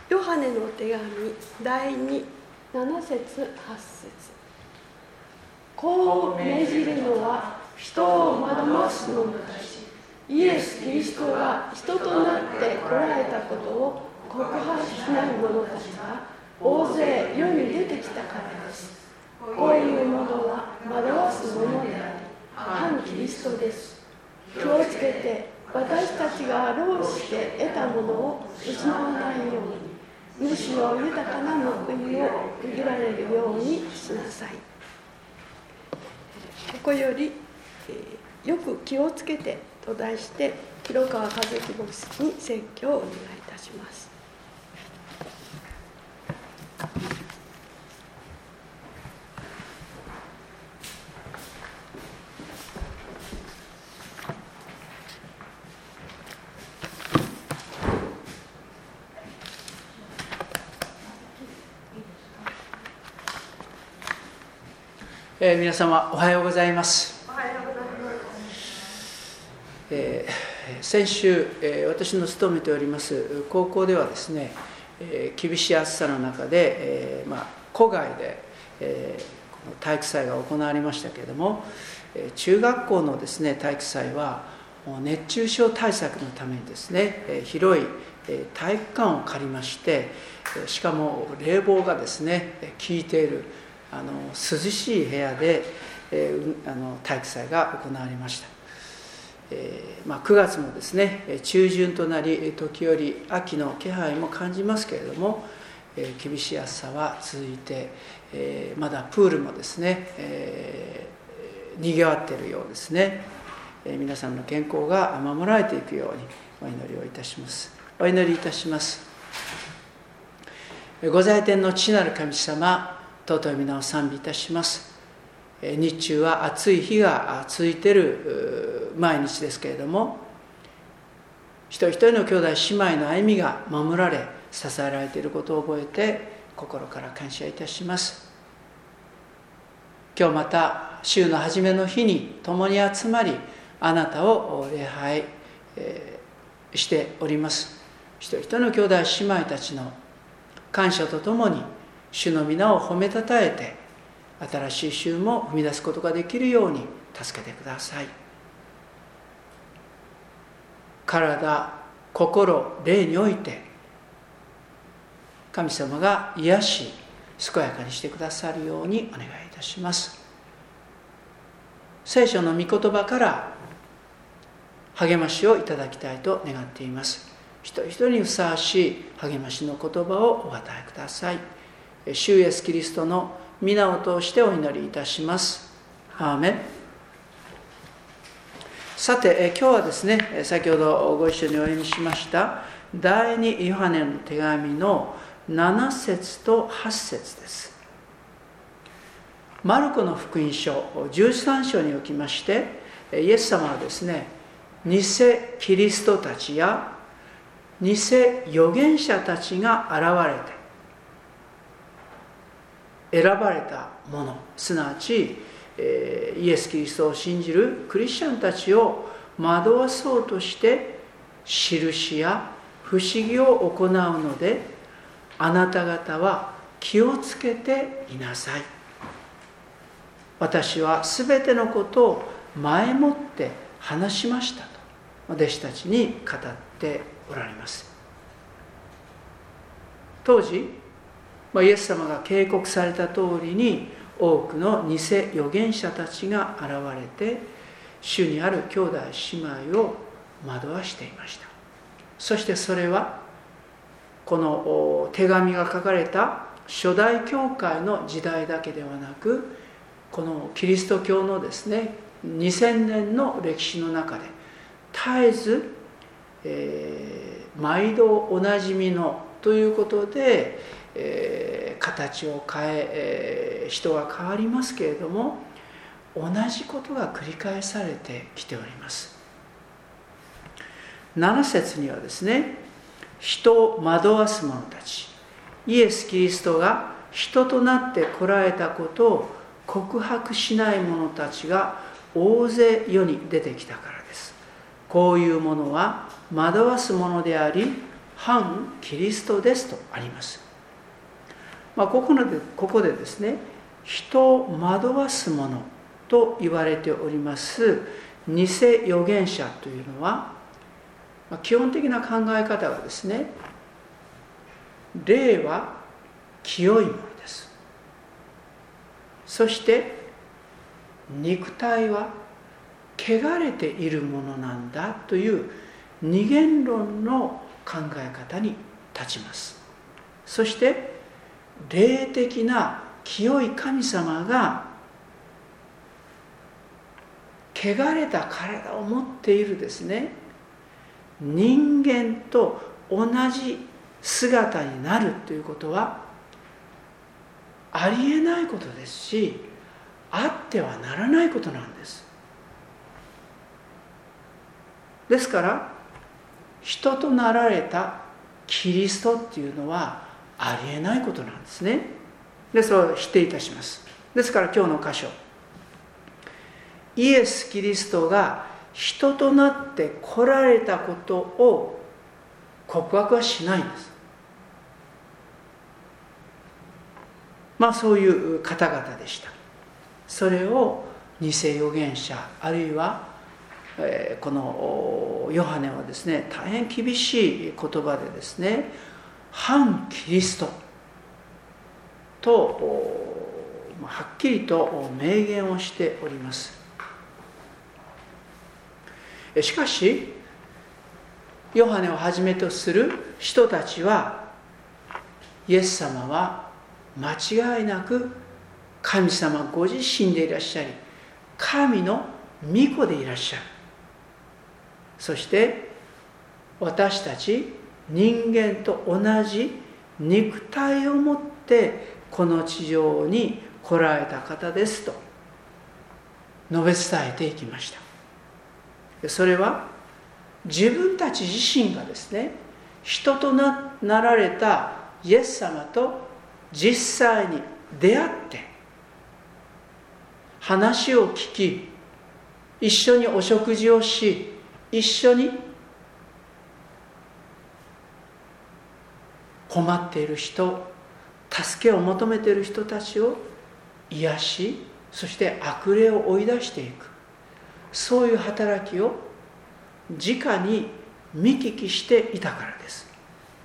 ヨハネの手紙第2、7節8節。こう命じるのは人を惑わす者たち、イエス・キリストが人となって来られたことを告白しない者たちが大勢世に出てきたからです。こういうものは惑わす者であり、反キリストです。気をつけて私たちが労して得たものを失わないように、むしろ豊かな報いを受けられるようにしなさい。ここより、よく気をつけてと題して、広川和樹牧師に説教をお願いいたします。 皆様おはようございます。先週、私の勤めております高校ではですね、厳しい暑さの中で、戸外で、この体育祭が行われましたけれども、中学校のですね体育祭は熱中症対策のためにですね、広い体育館を借りまして、しかも冷房がですね効いている涼しい部屋で、体育祭が行われました。9月もですね中旬となり、時折秋の気配も感じますけれども、厳しい暑さは続いて、まだプールもですね、にぎわっているようですね。皆さんの健康が守られていくようにお祈りをいたします。お祈りいたします。御在天の父なる神様、尊い皆を賛美いたします。日中は暑い日が続いている毎日ですけれども、一人一人の兄弟姉妹の歩みが守られ支えられていることを覚えて心から感謝いたします。今日また週の初めの日に共に集まり、あなたを礼拝しております。一人一人の兄弟姉妹たちの感謝とともに主の皆を褒めたたえて、新しい週も踏み出すことができるように助けてください。体、心、霊において神様が癒し健やかにしてくださるようにお願いいたします。聖書の御言葉から励ましをいただきたいと願っています。一人一人にふさわしい励ましの言葉をお与えください。主イエスキリストの皆を通してお祈りいたします。アーメン。さて、今日はですね、先ほどご一緒にお読みしました第2ヨハネの手紙の7節と8節です。マルコの福音書13章におきまして、イエス様はですね、偽キリストたちや偽預言者たちが現れて、選ばれた者、すなわちイエス・キリストを信じるクリスチャンたちを惑わそうとして印や不思議を行うので、あなた方は気をつけていなさい。私はすべてのことを前もって話しましたと弟子たちに語っておられます。当時イエス様が警告された通りに、多くの偽預言者たちが現れて、主にある兄弟姉妹を惑わしていました。そしてそれは、この手紙が書かれた初代教会の時代だけではなく、このキリスト教のですね、2000年の歴史の中で、絶えず、毎度おなじみのということで、形を変え、人が変わりますけれども、同じことが繰り返されてきております。7節にはですね、人を惑わす者たち、イエス・キリストが人となって来られたことを告白しない者たちが大勢世に出てきたからです。こういうものは惑わす者であり、 反キリストですとあります。ここでですね、人を惑わすものと言われております偽預言者というのは、基本的な考え方がですね、霊は清いものです。そして肉体は汚れているものなんだという二元論の考え方に立ちます。そして霊的な清い神様が汚れた体を持っているですね、人間と同じ姿になるということはありえないことですし、あってはならないことなんです。ですから人となられたキリストっていうのはありえないことなんですね。で、それを否定いたします。ですから今日の箇所、イエス・キリストが人となって来られたことを告白はしないんです。そういう方々でした。それを偽預言者、あるいはこのヨハネはですね、大変厳しい言葉でですね、反キリストとはっきりと明言をしております。しかしヨハネをはじめとする人たちは、イエス様は間違いなく神様ご自身でいらっしゃり、神の御子でいらっしゃる。そして私たち人間と同じ肉体を持ってこの地上に来られた方ですと述べ伝えていきました。それは自分たち自身がですね、人と なられたイエス様と実際に出会って話を聞き、一緒にお食事をし、一緒に困っている人、助けを求めている人たちを癒し、そして悪霊を追い出していく、そういう働きを直に見聞きしていたからです。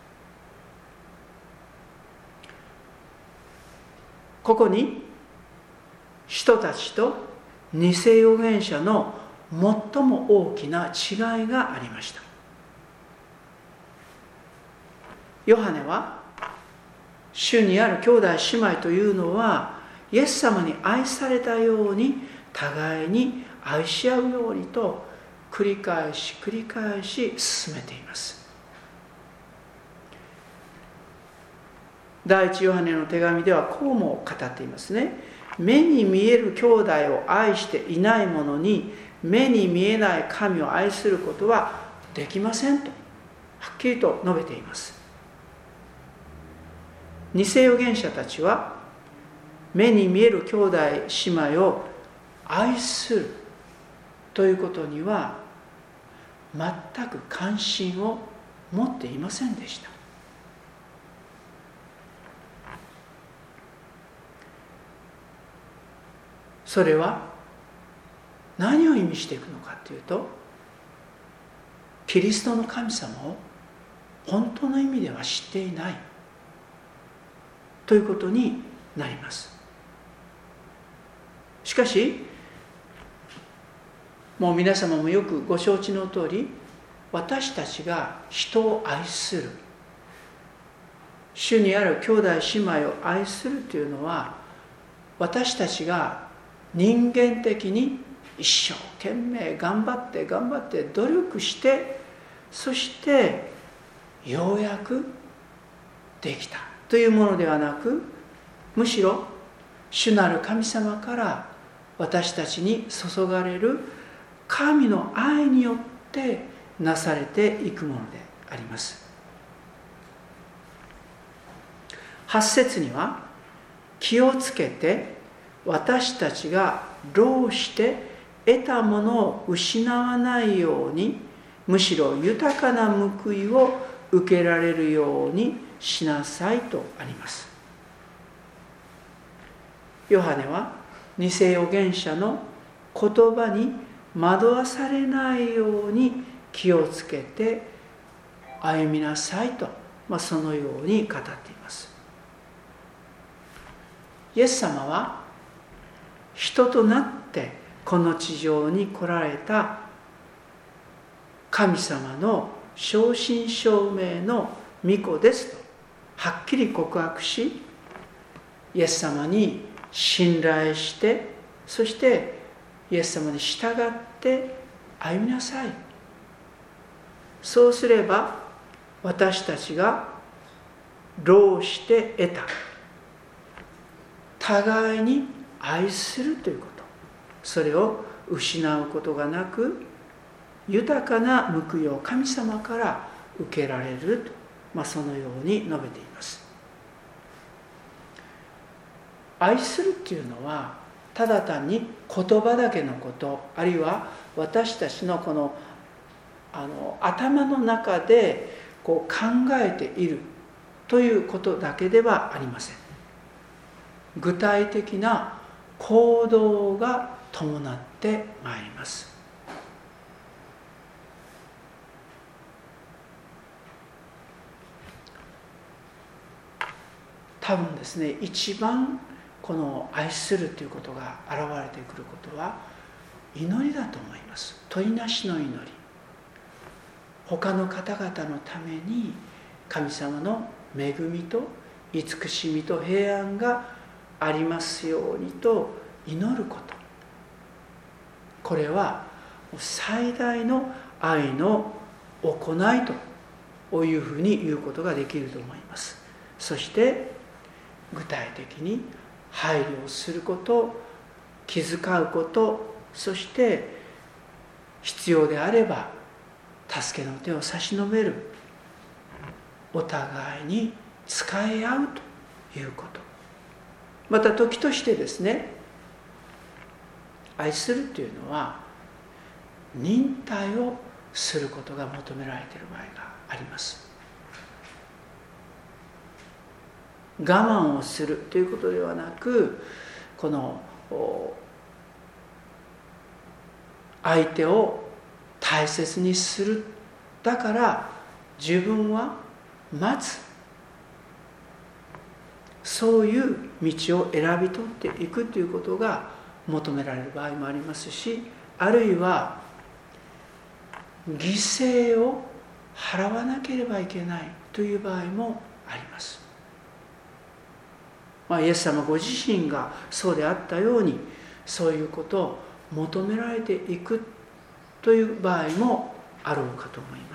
ここに人たちと偽預言者の最も大きな違いがありました。ヨハネは、主にある兄弟姉妹というのはイエス様に愛されたように互いに愛し合うようにと繰り返し進めています。第一ヨハネの手紙ではこうも語っていますね。目に見える兄弟を愛していない者に目に見えない神を愛することはできませんとはっきりと述べています。偽預言者たちは目に見える兄弟姉妹を愛するということには全く関心を持っていませんでした。それは何を意味していくのかというと、キリストの神様を本当の意味では知っていないということになります。しかしもう皆様もよくご承知の通り、私たちが人を愛する、主にある兄弟姉妹を愛するというのは、私たちが人間的に一生懸命頑張って努力して、そしてようやくできたというものではなく、むしろ主なる神様から私たちに注がれる神の愛によってなされていくものであります。8節には、気をつけて私たちが労して得たものを失わないように、むしろ豊かな報いを受けられるようにしなさいとあります。ヨハネは偽預言者の言葉に惑わされないように気をつけて歩みなさいと、そのように語っています。イエス様は人となってこの地上に来られた神様の正真正銘の御子ですとはっきり告白し、イエス様に信頼して、そしてイエス様に従って歩みなさい。そうすれば私たちが労して得た互いに愛するということ、それを失うことがなく豊かな報いを神様から受けられると、そのように述べています。愛するっていうのはただ単に言葉だけのこと、あるいは私たちのこの頭の中で考えているということだけではありません。具体的な行動が伴ってまいります。多分ですね、一番この愛するということが現れてくることは祈りだと思います。問いなしの祈り、他の方々のために神様の恵みと慈しみと平安がありますようにと祈ること、これは最大の愛の行いというふうに言うことができると思います。そして具体的に配慮をすること、気遣うこと、そして必要であれば助けの手を差し伸べる、お互いに仕え合うということ、また時としてですね、愛するというのは忍耐をすることが求められている場合があります。我慢をするということではなく、この相手を大切にする、だから自分は待つ、そういう道を選び取っていくということが求められる場合もありますし、あるいは犠牲を払わなければいけないという場合もあります。イエス様ご自身がそうであったように、そういうことを求められていくという場合もあろうかと思います。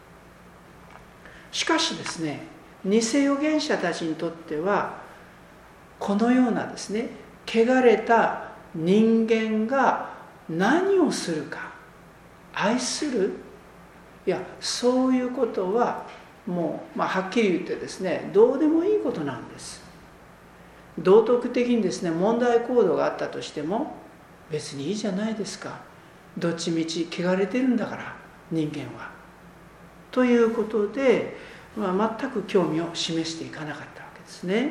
しかしですね、偽預言者たちにとってはこのようなですね、汚れた人間が何をするか、愛する、そういうことはもう、はっきり言ってですね、どうでもいいことなんです。道徳的にですね、問題行動があったとしても別にいいじゃないですか。どっちみち汚れてるんだから人間は。ということで、全く興味を示していかなかったわけですね。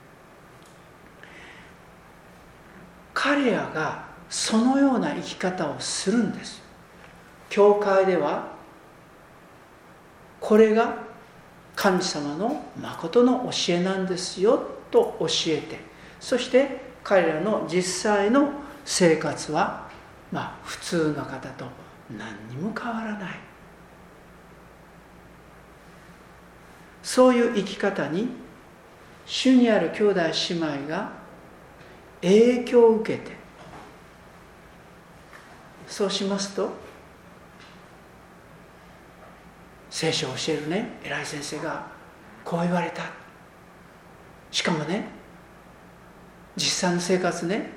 彼らがそのような生き方をするんです。教会ではこれが神様の誠の教えなんですよと教えて、そして彼らの実際の生活は普通の方と何にも変わらない、そういう生き方に主にある兄弟姉妹が影響を受けて、そうしますと聖書を教えるね偉い先生がこう言われた、しかもね実際の生活ね、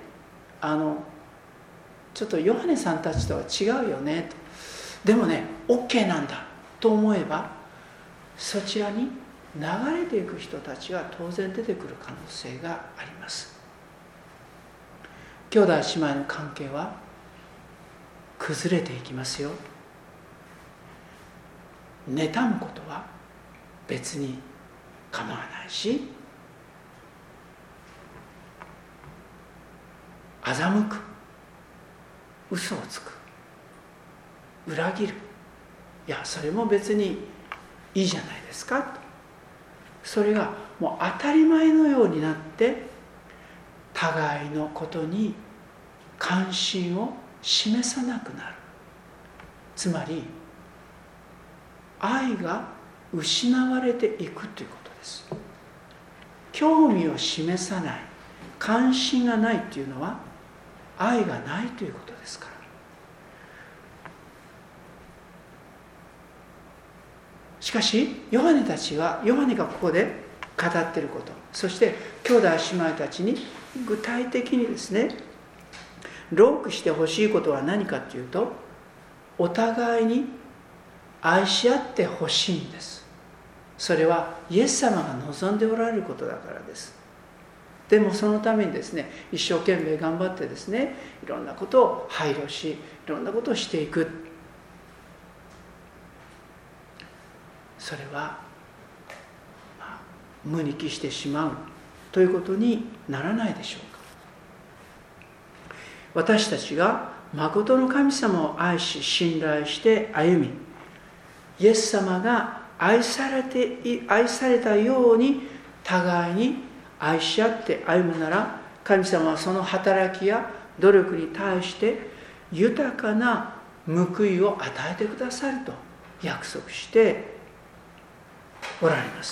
ちょっとヨハネさんたちとは違うよねと、でもね OK なんだと思えば、そちらに流れていく人たちが当然出てくる可能性があります。兄弟姉妹の関係は崩れていきますよ。 妬むことは別に構わないし、欺く、嘘をつく、裏切る、いやそれも別にいいじゃないですかと。それがもう当たり前のようになって互いのことに関心を示さなくなる。つまり愛が失われていくということです。興味を示さない、関心がないというのは愛がないということですから。しかしヨハネがここで語っていること、そして兄弟姉妹たちに具体的にですね、ロークしてほしいことは何かというと、お互いに愛し合ってほしいんです。それはイエス様が望んでおられることだからです。でもそのためにですね、一生懸命頑張ってですね、いろんなことを配慮し、いろんなことをしていく。それは、無に帰してしまうということにならないでしょうか。私たちが誠の神様を愛し信頼して歩み、イエス様が愛されたように互いに愛し合って歩むなら、神様はその働きや努力に対して豊かな報いを与えてくださると約束しておられます。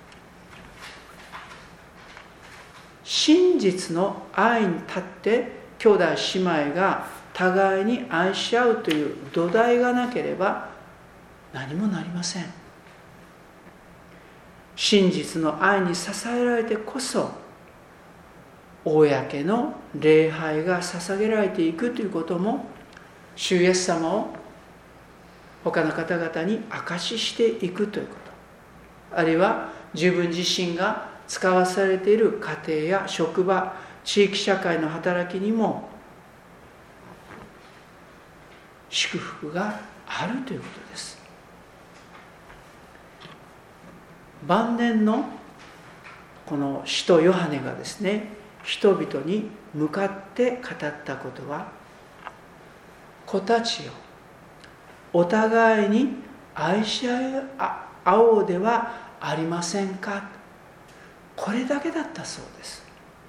真実の愛に立って兄弟姉妹が互いに愛し合うという土台がなければ何もなりません。真実の愛に支えられてこそ、公の礼拝が捧げられていくということも、主イエス様を他の方々に証ししていくということ、あるいは自分自身が使わされている家庭や職場、地域社会の働きにも祝福があるということです。晩年のこの使徒ヨハネがですね、人々に向かって語ったことは、子たちよ、お互いに愛し合おうではありませんか。これだけだったそうです。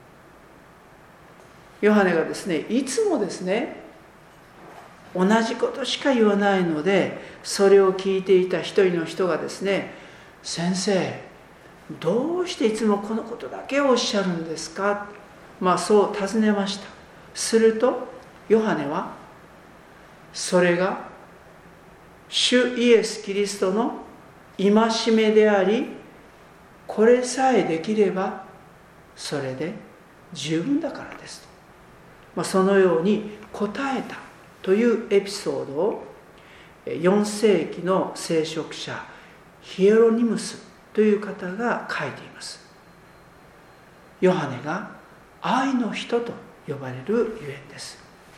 ヨハネがですね、いつもですね、同じことしか言わないので、それを聞いていた一人の人がですね、先生、どうしていつもこのことだけをおっしゃるんですか。そう尋ねました。するとヨハネは、それが主イエス・キリストの戒めであり、これさえできればそれで十分だからですと、そのように答えたというエピソードを4世紀の聖職者ヒエロニムスという方が書いています。ヨハネが愛の人と呼ばれるゆえんです。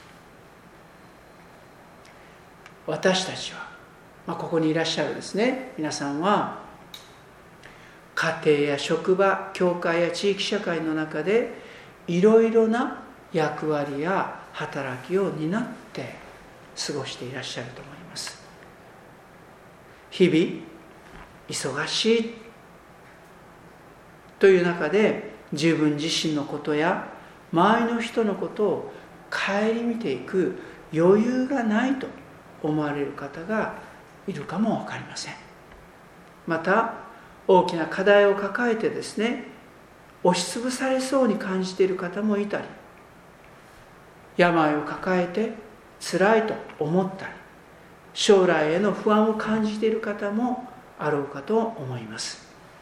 私たちは、ここにいらっしゃるですね、皆さんは家庭や職場、教会や地域社会の中でいろいろな役割や働きを担って過ごしていらっしゃると思います。日々忙しいという中で、自分自身のことや周りの人のことを顧みていく余裕がないと思われる方がいるかも分かりません。また大きな課題を抱えてですね、押しつぶされそうに感じている方もいたり、病を抱えて辛いと思ったり、将来への不安を感じている方もあろうかと思います。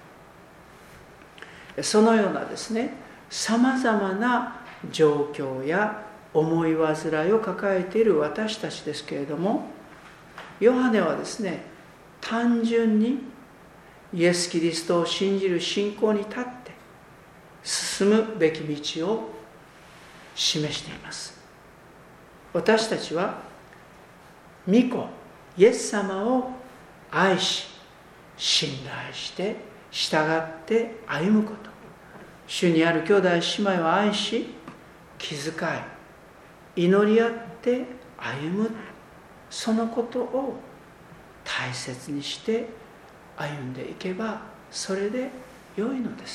そのようなですね、さまざまな状況や思い煩いを抱えている私たちですけれども、ヨハネはですね、単純にイエス・キリストを信じる信仰に立って進むべき道を示しています。私たちは御子イエス様を愛し、信頼して従って歩むこと。主にある兄弟姉妹を愛し、気遣い、祈り合って歩む、そのことを大切にして歩んでいけば、それで良いのです。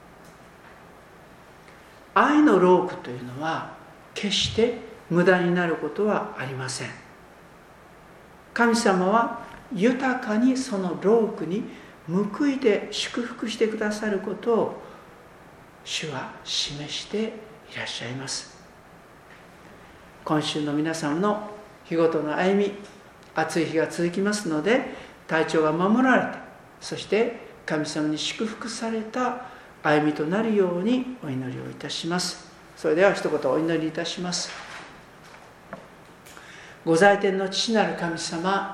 愛の労苦というのは決して無駄になることはありません。神様は豊かにその労苦に報いて祝福してくださることを主は示していらっしゃいます。今週の皆さんの日ごとの歩み、暑い日が続きますので、体調が守られて、そして神様に祝福された歩みとなるようにお祈りをいたします。それでは一言お祈りいたします。ご在天の父なる神様、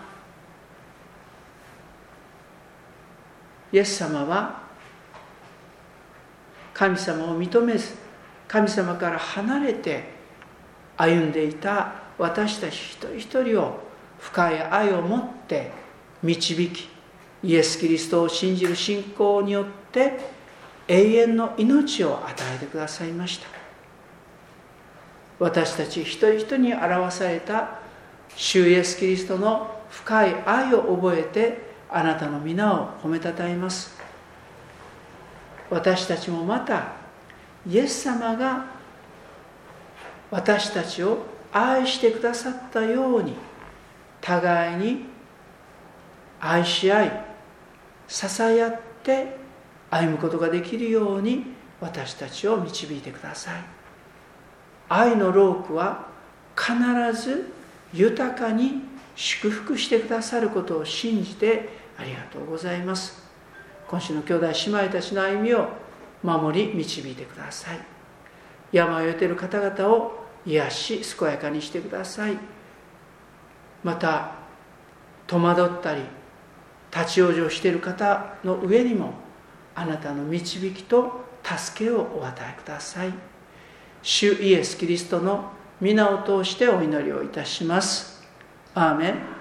イエス様は神様を認めず、神様から離れて歩んでいた私たち一人一人を深い愛を持って導き、イエス・キリストを信じる信仰によって永遠の命を与えてくださいました。私たち一人一人に表された主イエス・キリストの深い愛を覚えて、あなたの皆を褒めたたえます。私たちもまたイエス様が私たちを愛してくださったように、互いに愛し合い支え合って歩むことができるように私たちを導いてください。愛の労苦は必ず豊かに祝福してくださることを信じてありがとうございます。今週の兄弟姉妹たちの歩みを守り導いてください。病を得ている方々を癒し健やかにしてください。また戸惑ったり立ち往生している方の上にもあなたの導きと助けをお与えください。主イエス・キリストの皆を通してお祈りをいたします。アーメン。